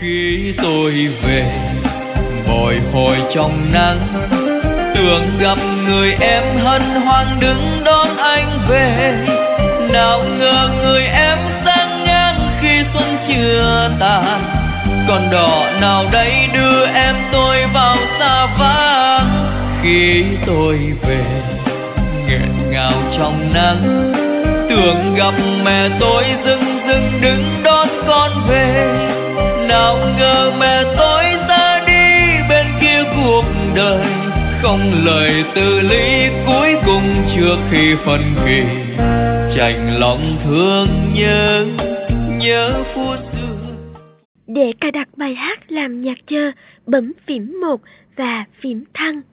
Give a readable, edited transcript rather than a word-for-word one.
Khi tôi về bồi hồi trong nắng, tưởng gặp người em hân hoan đứng đón anh về. Nào ngờ người em sang ngang khi xuân chưa tàn, còn đỏ nào đây đưa em tôi vào xa vắng. Khi tôi về nghẹn ngào trong nắng, tưởng gặp mẹ tôi dưng dưng đứng đón con về. Nào ngờ mẹ tôi ra đi bên kia cuộc đời, không lời từ ly cuối cùng trước khi phân kỳ. Chạnh lòng thương nhớ phút xưa. Để cài đặt bài hát làm nhạc chờ, bấm phím 1 và phím thăng.